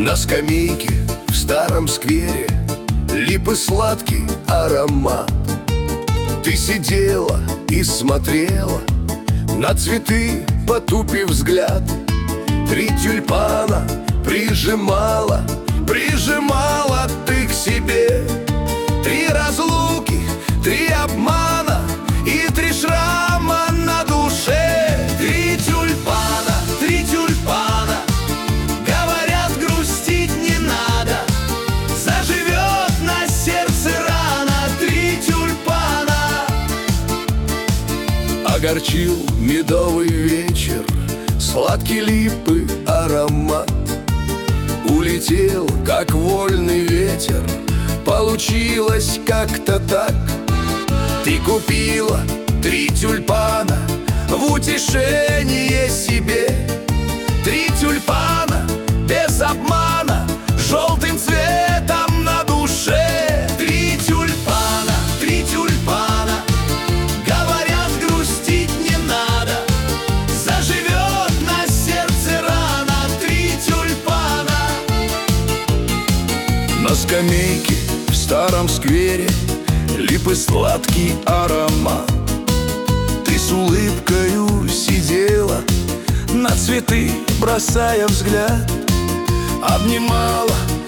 На скамейке в старом сквере липы сладкий аромат. Ты сидела и смотрела на цветы, потупив взгляд. 3 тюльпана прижимала ты к себе. 3 разлуки, 3 обмана и 3 шрама на душе. 3 тюльпана, 3 тюльпана, говорят, грустить не надо, заживет на сердце рана. 3 тюльпана. Огорчил медовый вечер, сладкий липы аромат. Улетел, как вольный ветер, получилось как-то так. Ты купила 3 тюльпана в утешение себе. 3 тюльпана без обмана, желтым цветом на душе. 3 тюльпана, 3 тюльпана, говорят, грустить не надо, заживет на сердце рана. 3 тюльпана. На скамейке в старом сквере липы сладкий аромат. Ты с улыбкою сидела, на цветы бросая взгляд. Обнимала